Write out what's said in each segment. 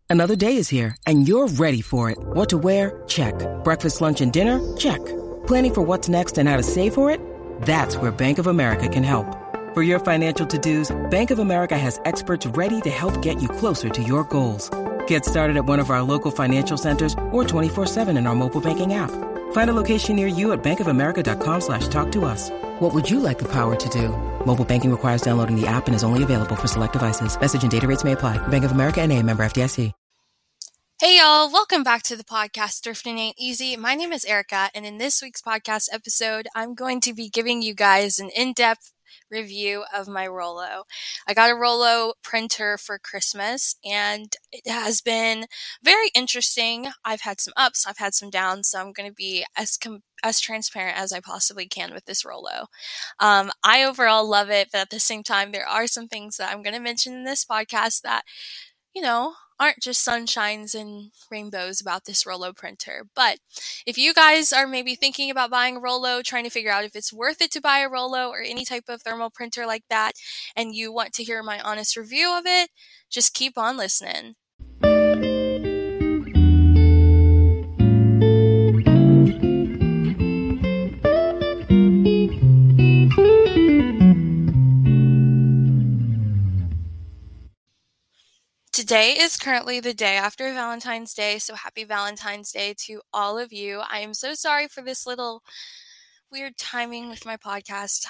Another day is here, and you're ready for it. What to wear? Check. Breakfast, lunch, and dinner? Check. Planning for what's next and how to save for it? That's where Bank of America can help. For your financial to-dos, Bank of America has experts ready to help get you closer to your goals. Get started at one of our local financial centers or 24/7 in our mobile banking app. Find a location near you at bankofamerica.com/talktous. What would you like the power to do? Mobile banking requires downloading the app and is only available for select devices. Message and data rates may apply. Bank of America N.A., member FDIC. Hey y'all, welcome back to the podcast Thrifting Ain't Easy. My name is Erica, and in this week's podcast episode, I'm going to be giving you guys an in-depth review of my Rollo. I got a Rollo printer for Christmas, and it has been very interesting. I've had some ups, I've had some downs, so I'm going to be as transparent as I possibly can with this Rollo. I overall love it, but at the same time, there are some things that I'm going to mention in this podcast that, aren't just sunshines and rainbows about this Rollo printer. But if you guys are maybe thinking about buying a Rollo, trying to figure out if it's worth it to buy a Rollo or any type of thermal printer like that, and you want to hear my honest review of it, just keep on listening. Today is currently the day after Valentine's Day, so happy Valentine's Day to all of you. I am so sorry for this little weird timing with my podcast.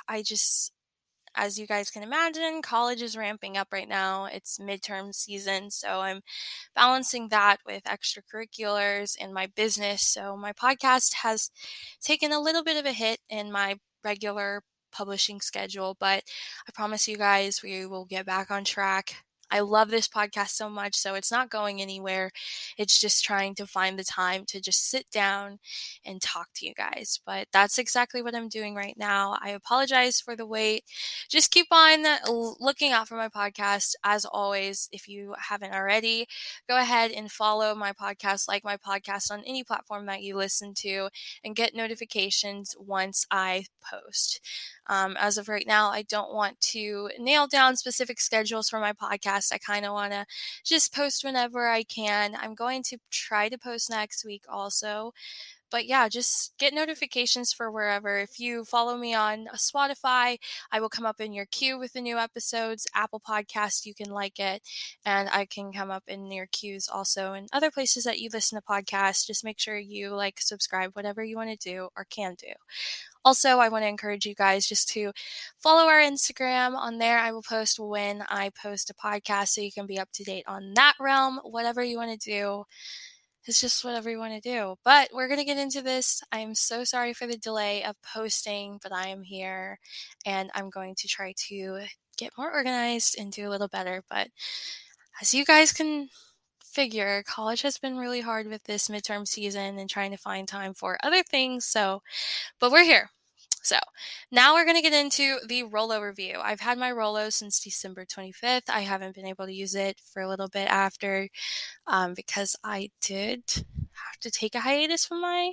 As you guys can imagine, college is ramping up right now. It's midterm season, so I'm balancing that with extracurriculars and my business. So my podcast has taken a little bit of a hit in my regular publishing schedule, but I promise you guys we will get back on track. I love this podcast so much, so it's not going anywhere. It's just trying to find the time to just sit down and talk to you guys. But that's exactly what I'm doing right now. I apologize for the wait. Just keep on looking out for my podcast. As always, if you haven't already, go ahead and follow my podcast, like my podcast on any platform that you listen to, and get notifications once I post. As of right now, I don't want to nail down specific schedules for my podcast. I kind of want to just post whenever I can. I'm going to try to post next week also. But yeah, just get notifications for wherever. If you follow me on Spotify, I will come up in your queue with the new episodes. Apple Podcast, you can like it, and I can come up in your queues also. And other places that you listen to podcasts, just make sure you subscribe, whatever you want to do or can do. Also, I want to encourage you guys just to follow our Instagram. On there, I will post when I post a podcast, so you can be up to date on that realm. Whatever you want to do, it's just whatever you want to do. But we're going to get into this. I'm so sorry for the delay of posting, but I am here, and I'm going to try to get more organized and do a little better. But as you guys can figure, college has been really hard with this midterm season and trying to find time for other things. But we're here. So now we're going to get into the Rollo review. I've had my Rollo since December 25th. I haven't been able to use it for a little bit after because I did have to take a hiatus from my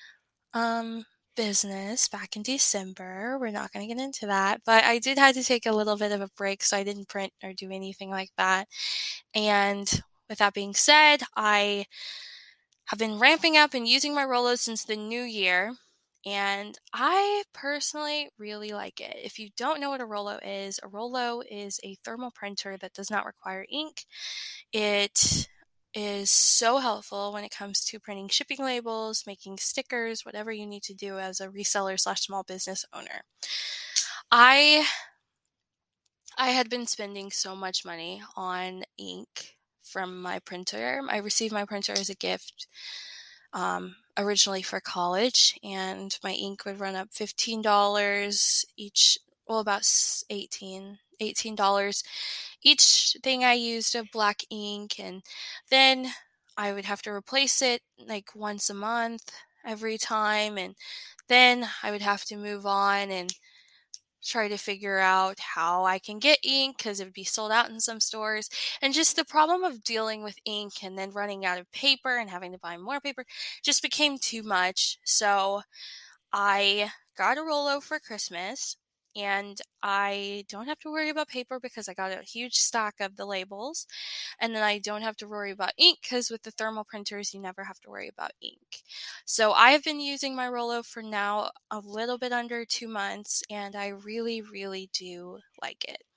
business back in December. We're not going to get into that, but I did have to take a little bit of a break, so I didn't print or do anything like that. And with that being said, I have been ramping up and using my Rollo since the new year, and I personally really like it. If you don't know what a Rollo is a thermal printer that does not require ink. It is so helpful when it comes to printing shipping labels, making stickers, whatever you need to do as a reseller / small business owner. I had been spending so much money on ink from my printer. I received my printer as a gift originally for college, and my ink would run up $15 each, well, about $18 each thing I used of black ink, and then I would have to replace it once a month every time, and then I would have to move on and try to figure out how I can get ink because it would be sold out in some stores. And just the problem of dealing with ink and then running out of paper and having to buy more paper just became too much. So I got a Rollo for Christmas, and I don't have to worry about paper because I got a huge stack of the labels. And then I don't have to worry about ink because with the thermal printers, you never have to worry about ink. So I have been using my Rollo for now a little bit under 2 months, and I really, really do like it.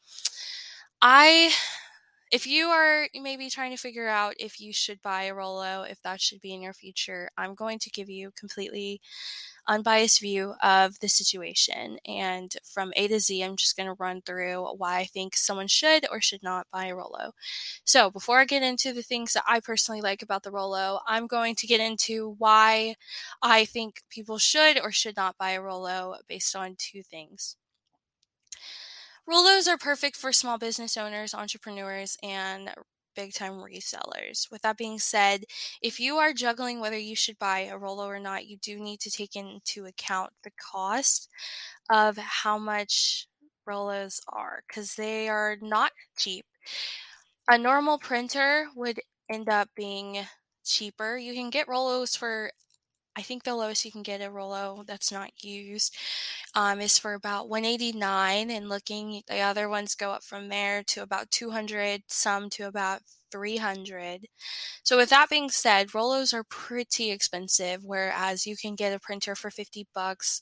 If you are maybe trying to figure out if you should buy a Rollo, if that should be in your future, I'm going to give you completely unbiased view of the situation. And from A to Z, I'm just going to run through why I think someone should or should not buy a Rollo. So before I get into the things that I personally like about the Rollo, I'm going to get into why I think people should or should not buy a Rollo based on two things. Rollos are perfect for small business owners, entrepreneurs, and big time resellers. With that being said, if you are juggling whether you should buy a Rollo or not, you do need to take into account the cost of how much Rollos are because they are not cheap. A normal printer would end up being cheaper. You can get Rollos for, I think the lowest you can get a Rollo that's not used is for about $189, and looking, the other ones go up from there to about $200, some to about $300. So with that being said, Rollos are pretty expensive, whereas you can get a printer for $50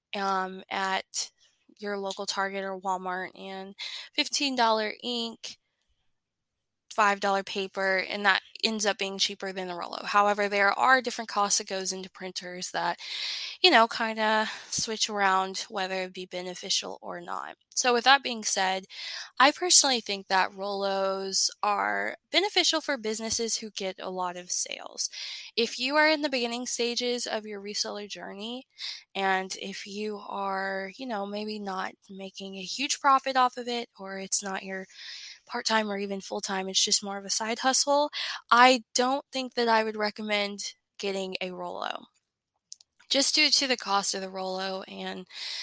at your local Target or Walmart, and $15 ink, $5 paper, and that ends up being cheaper than the Rollo. However, there are different costs that goes into printers that, kind of switch around whether it be beneficial or not. So with that being said, I personally think that Rollos are beneficial for businesses who get a lot of sales. If you are in the beginning stages of your reseller journey, and if you are, maybe not making a huge profit off of it, or it's not your part-time or even full-time, it's just more of a side hustle, I don't think that I would recommend getting a Rollo. Just due to the cost of the Rollo and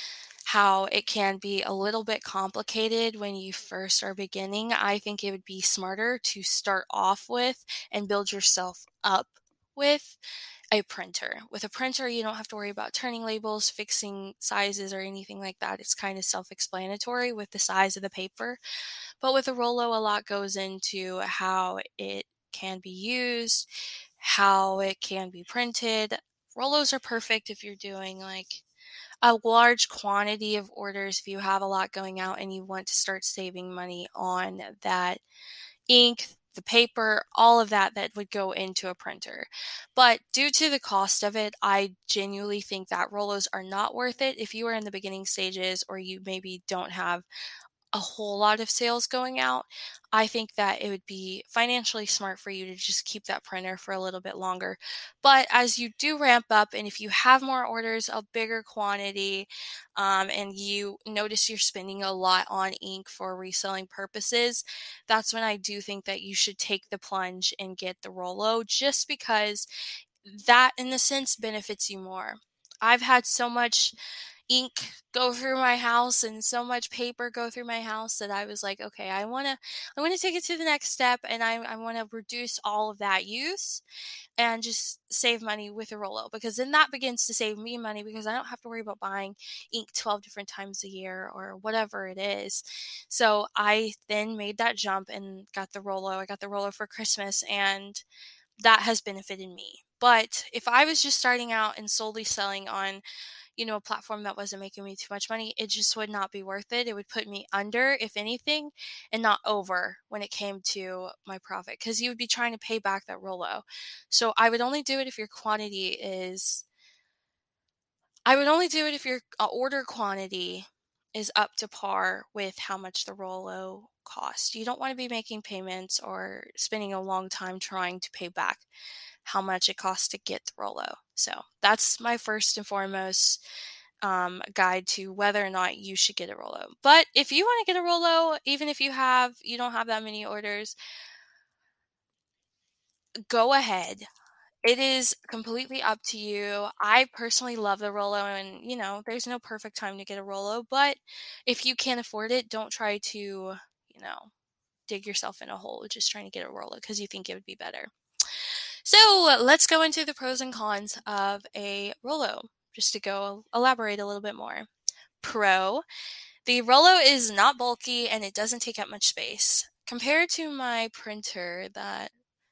how it can be a little bit complicated when you first are beginning, I think it would be smarter to start off with and build yourself up with a printer. With a printer, you don't have to worry about turning labels, fixing sizes, or anything like that. It's kind of self-explanatory with the size of the paper. But with a Rollo, a lot goes into how it can be used, how it can be printed. Rollos are perfect if you're doing like a large quantity of orders, if you have a lot going out and you want to start saving money on that ink, the paper, all of that would go into a printer. But due to the cost of it, I genuinely think that Rollos are not worth it if you are in the beginning stages or you maybe don't have a whole lot of sales going out. I think that it would be financially smart for you to just keep that printer for a little bit longer. But as you do ramp up, and if you have more orders, a bigger quantity, and you notice you're spending a lot on ink for reselling purposes, that's when I do think that you should take the plunge and get the Rollo, just because that, in a sense, benefits you more. I've had so much ink go through my house and so much paper go through my house that I was like, okay, I want to take it to the next step, and I want to reduce all of that use and just save money with a Rollo, because then that begins to save me money because I don't have to worry about buying ink 12 different times a year or whatever it is. So I then made that jump and got the Rollo. I got the Rollo for Christmas, and that has benefited me. But if I was just starting out and solely selling on a platform that wasn't making me too much money, it just would not be worth it. It would put me under, if anything, and not over when it came to my profit, because you would be trying to pay back that Rollo. So I would only do it if your order quantity is up to par with how much the Rollo costs. You don't want to be making payments or spending a long time trying to pay back how much it costs to get the Rollo. So that's my first and foremost guide to whether or not you should get a Rollo. But if you want to get a Rollo, even if you don't have that many orders, go ahead. It is completely up to you. I personally love the Rollo, and there's no perfect time to get a Rollo, but if you can't afford it, don't try to, dig yourself in a hole just trying to get a Rollo because you think it would be better. So let's go into the pros and cons of a Rollo, just to go elaborate a little bit more. Pro, The Rollo is not bulky and it doesn't take up much space. Compared to my printer that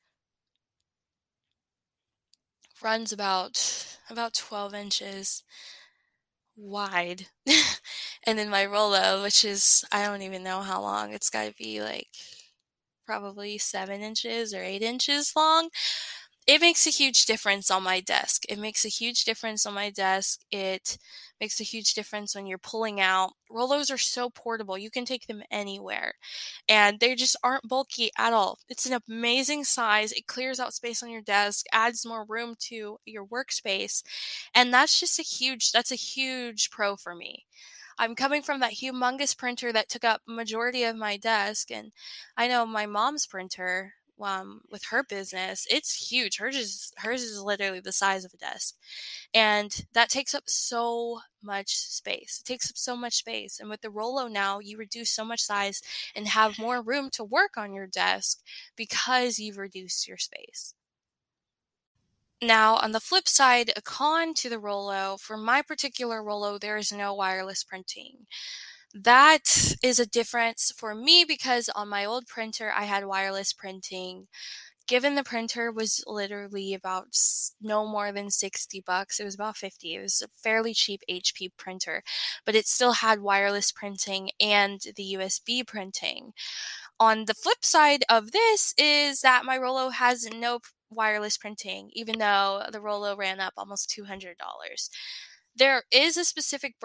runs about 12 inches wide. And then my Rollo, which is, I don't even know how long. It's got to be like probably 7 inches or 8 inches long. It makes a huge difference on my desk. It makes a huge difference on my desk. It makes a huge difference when you're pulling out. Rollos are so portable. You can take them anywhere. And they just aren't bulky at all. It's an amazing size. It clears out space on your desk, adds more room to your workspace. And that's a huge pro for me. I'm coming from that humongous printer that took up majority of my desk, and I know my mom's printer, with her business, it's huge. Hers is literally the size of a desk, and that takes up so much space. It takes up so much space, and with the Rollo now, you reduce so much size and have more room to work on your desk because you've reduced your space. Now, on the flip side, a con to the Rollo, for my particular Rollo, there is no wireless printing. That is a difference for me because on my old printer, I had wireless printing. Given the printer was literally about no more than $60, it was about 50. It was a fairly cheap HP printer, but it still had wireless printing and the USB printing. On the flip side of this is that my Rollo has no wireless printing, even though the Rollo ran up almost $200. There is a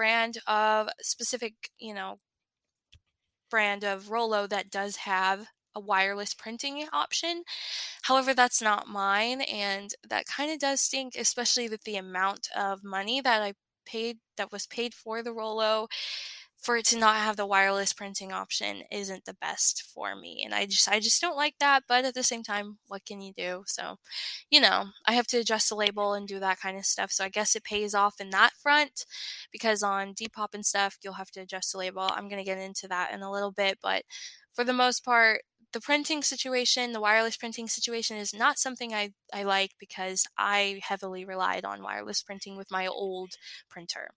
brand of Rollo that does have a wireless printing option. However, that's not mine, and that kind of does stink, especially with the amount of money that was paid for the Rollo. For it to not have the wireless printing option isn't the best for me, and I just don't like that. But at the same time, what can you do? So, I have to adjust the label and do that kind of stuff. So I guess it pays off in that front, because on Depop and stuff, you'll have to adjust the label. I'm going to get into that in a little bit, but for the most part, the wireless printing situation is not something I like, because I heavily relied on wireless printing with my old printer.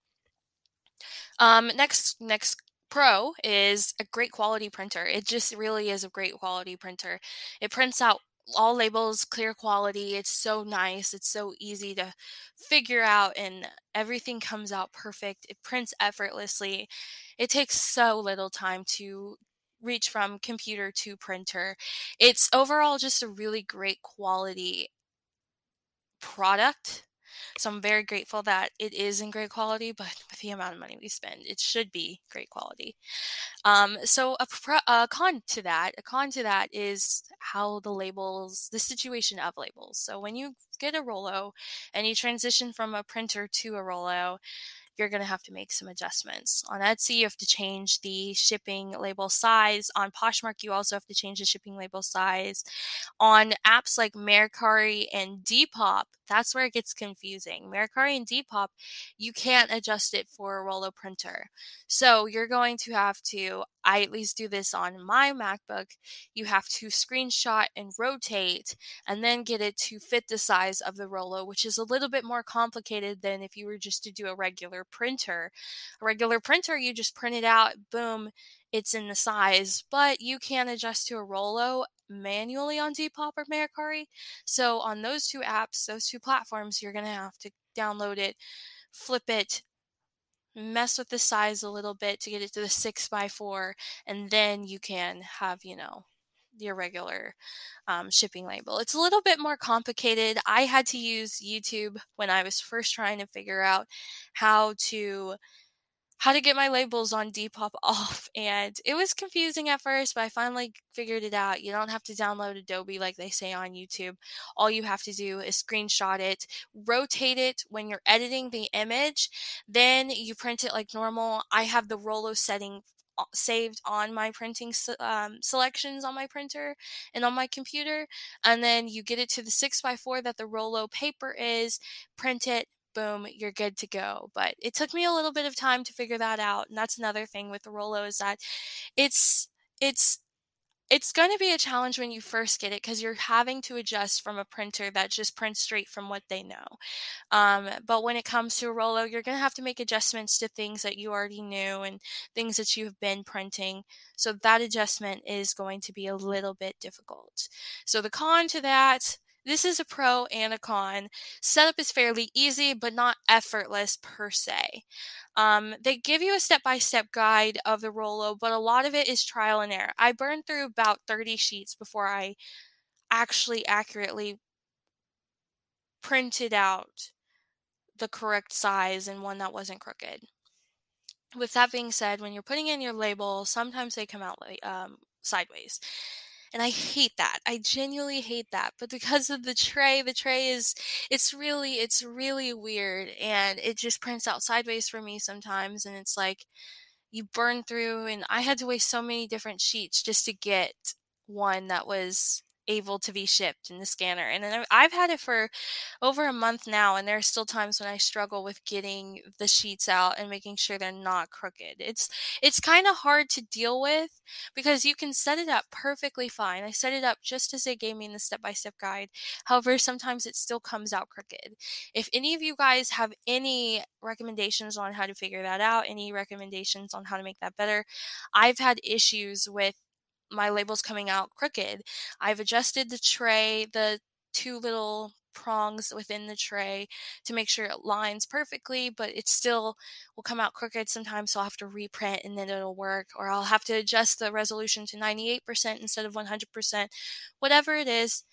Next pro is a great quality printer. It just really is a great quality printer. It prints out all labels, clear quality. It's so nice. It's so easy to figure out, and everything comes out perfect. It prints effortlessly. It takes so little time to reach from computer to printer. It's overall just a really great quality product. So I'm very grateful that it is in great quality, but with the amount of money we spend, it should be great quality. So a con to that is the situation of labels. So when you get a Rollo and you transition from a printer to a Rollo, you're going to have to make some adjustments. On Etsy, you have to change the shipping label size. On Poshmark, you also have to change the shipping label size. On apps like Mercari and Depop, that's where it gets confusing. Mercari and Depop, you can't adjust it for a Rollo printer. So you're going to have to, I at least do this on my MacBook, you have to screenshot and rotate and then get it to fit the size of the Rollo, which is a little bit more complicated than if you were just to do a regular printer. A regular printer, you just print it out, boom, it's in the size, but you can adjust to a Rollo manually on Depop or Mercari. So on those two apps, those two platforms, you're going to have to download it, flip it, mess with the size a little bit to get it to the 6x4, and then you can have, your regular shipping label. It's a little bit more complicated. I had to use YouTube when I was first trying to figure out how to get my labels on Depop off. And it was confusing at first, but I finally figured it out. You don't have to download Adobe like they say on YouTube. All you have to do is screenshot it, rotate it when you're editing the image, then you print it like normal. I have the Rollo setting saved on my printing selections on my printer and on my computer, and then you get it to the 6x4 that the Rollo paper is, print it, boom, you're good to go. But it took me a little bit of time to figure that out. And that's another thing with the Rollo, is that it's it's going to be a challenge when you first get it because you're having to adjust from a printer that just prints straight from what they know. But when it comes to a Rollo, you're going to have to make adjustments to things that you already knew and things that you've been printing. So that adjustment is going to be a little bit difficult. So the con to that, this is a pro and a con. Setup is fairly easy, but not effortless per se. They give you a step-by-step guide of the Rollo, but a lot of it is trial and error. I burned through about 30 sheets before I actually accurately printed out the correct size and one that wasn't crooked. With that being said, when you're putting in your label, sometimes they come out sideways. And I hate that. I genuinely hate that. But because of the tray is, it's really weird. And it just prints out sideways for me sometimes. And it's like, you burn through, and I had to waste so many different sheets just to get one that was able to be shipped in the scanner. And then I've had it for over a month now, and there are still times when I struggle with getting the sheets out and making sure they're not crooked. It's kind of hard to deal with because you can set it up perfectly fine. I set it up just as they gave me in the step-by-step guide. However, sometimes it still comes out crooked. If any of you guys have any recommendations on how to figure that out, any recommendations on how to make that better, I've had issues with my labels coming out crooked. I've adjusted the tray, the two little prongs within the tray to make sure it lines perfectly, but it still will come out crooked sometimes, so I'll have to reprint and then it'll work, or I'll have to adjust the resolution to 98% instead of 100%. Whatever it is,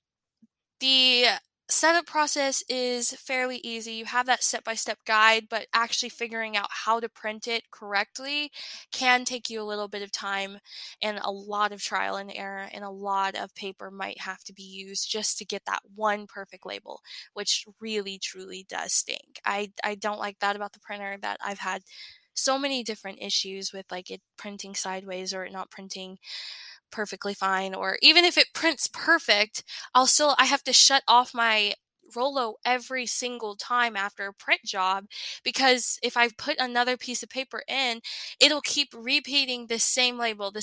the setup process is fairly easy. You have that step-by-step guide, but actually figuring out how to print it correctly can take you a little bit of time and a lot of trial and error, and a lot of paper might have to be used just to get that one perfect label, which really truly does stink. I don't like that about the printer, that I've had so many different issues with like it printing sideways or it not printing perfectly fine, or even if it prints perfect, I have to shut off my Rollo every single time after a print job, because if I put another piece of paper in, it'll keep repeating the same label,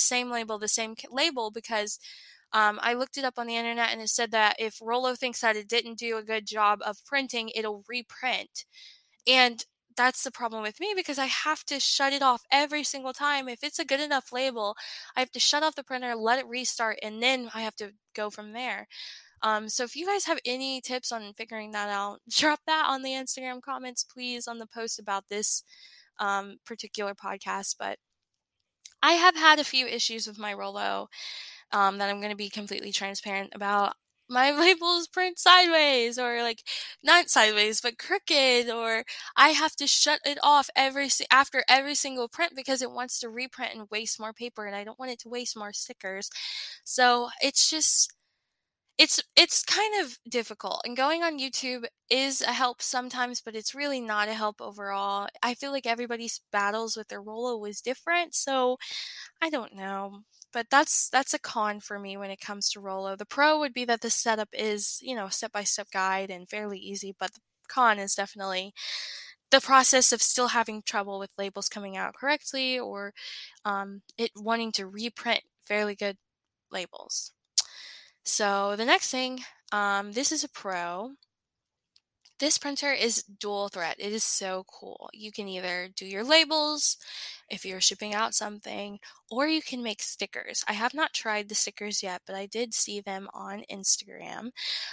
because I looked it up on the internet and it said that if Rollo thinks that it didn't do a good job of printing, it'll reprint. And that's the problem with me, because I have to shut it off every single time. If it's a good enough label, I have to shut off the printer, let it restart, and then I have to go from there. So if you guys have any tips on figuring that out, drop that on the Instagram comments, please, on the post about this particular podcast. But I have had a few issues with my Rollo that I'm going to be completely transparent about. My labels print sideways, or like not sideways, but crooked, or I have to shut it off after every single print because it wants to reprint and waste more paper, and I don't want it to waste more stickers. So it's just it's kind of difficult. And going on YouTube is a help sometimes, but it's really not a help overall. I feel like everybody's battles with their Rollo was different, so I don't know. But that's a con for me when it comes to Rollo. The pro would be that the setup is, step-by-step guide and fairly easy, but the con is definitely the process of still having trouble with labels coming out correctly, or it wanting to reprint fairly good labels. So the next thing, this is a pro. This printer is dual thread. It is so cool. You can either do your labels if you're shipping out something, or you can make stickers. I have not tried the stickers yet, but I did see them on Instagram.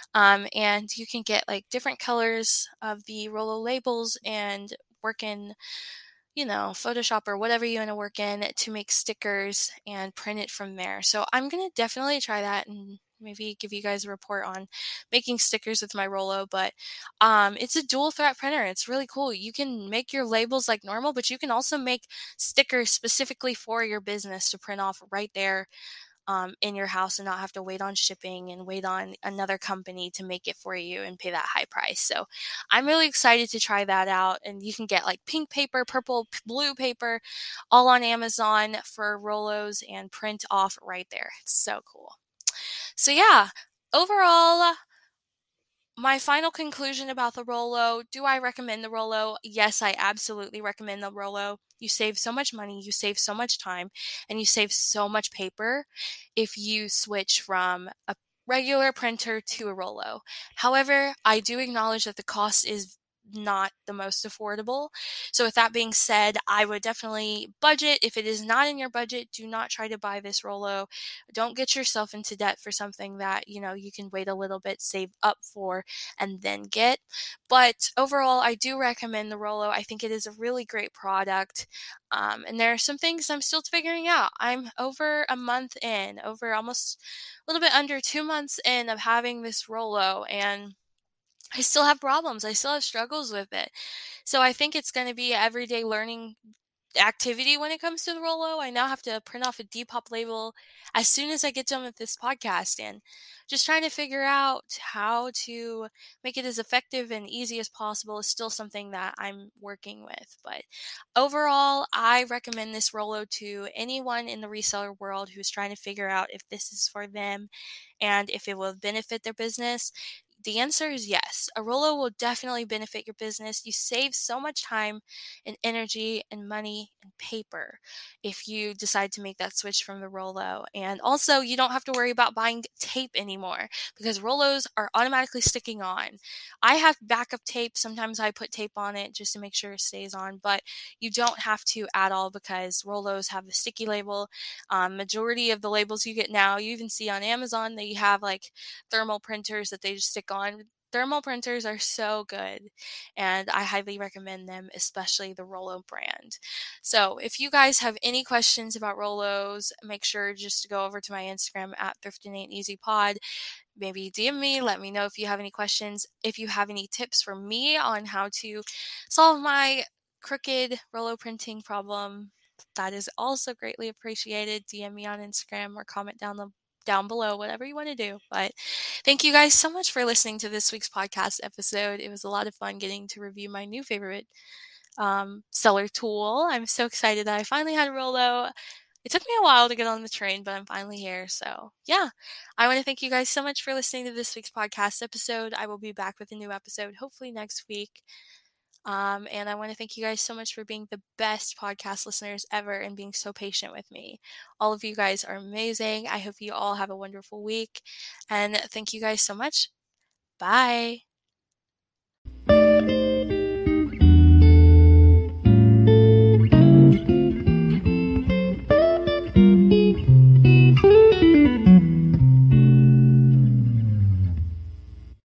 And you can get like different colors of the Rollo labels and work in Photoshop or whatever you want to work in to make stickers and print it from there. So I'm going to definitely try that and maybe give you guys a report on making stickers with my Rollo. But it's a dual thread printer. It's really cool. You can make your labels like normal, but you can also make stickers specifically for your business to print off right there in your house, and not have to wait on shipping and wait on another company to make it for you and pay that high price. So I'm really excited to try that out. And you can get like pink paper, purple, blue paper, all on Amazon for Rollos and print off right there. It's so cool. So yeah, overall, my final conclusion about the Rollo, do I recommend the Rollo? Yes, I absolutely recommend the Rollo. You save so much money, you save so much time, and you save so much paper if you switch from a regular printer to a Rollo. However, I do acknowledge that the cost is not the most affordable. So with that being said, I would definitely budget. If it is not in your budget, do not try to buy this Rollo. Don't get yourself into debt for something that, you can wait a little bit, save up for, and then get. But overall, I do recommend the Rollo. I think it is a really great product. And there are some things I'm still figuring out. I'm over a month in, over almost a little bit under 2 months in of having this Rollo, and I still have problems. I still have struggles with it. So I think it's going to be everyday learning activity when it comes to the Rollo. I now have to print off a Depop label as soon as I get done with this podcast, and just trying to figure out how to make it as effective and easy as possible is still something that I'm working with. But overall, I recommend this Rollo to anyone in the reseller world who's trying to figure out if this is for them and if it will benefit their business. The answer is yes. A Rollo will definitely benefit your business. You save so much time and energy and money and paper if you decide to make that switch from the Rollo. And also, you don't have to worry about buying tape anymore because Rollos are automatically sticking on. I have backup tape. Sometimes I put tape on it just to make sure it stays on, but you don't have to at all because Rollos have the sticky label. Majority of the labels you get now, you even see on Amazon, they have like thermal printers that they just stick on. Thermal printers are so good, and I highly recommend them, especially the Rollo brand. So if you guys have any questions about Rollos, make sure just to go over to my Instagram at Thrifting Ain't Easy Pod. Maybe DM me, let me know if you have any questions. If you have any tips for me on how to solve my crooked Rollo printing problem, that is also greatly appreciated. DM me on Instagram or comment down below, whatever you want to do. But thank you guys so much for listening to this week's podcast episode. It was a lot of fun getting to review my new favorite seller tool. I'm so excited that I finally had Rollo. It took me a while to get on the train, but I'm finally here. So yeah, I want to thank you guys so much for listening to this week's podcast episode. I will be back with a new episode hopefully next week. And I want to thank you guys so much for being the best podcast listeners ever and being so patient with me. All of you guys are amazing. I hope you all have a wonderful week. And thank you guys so much. Bye.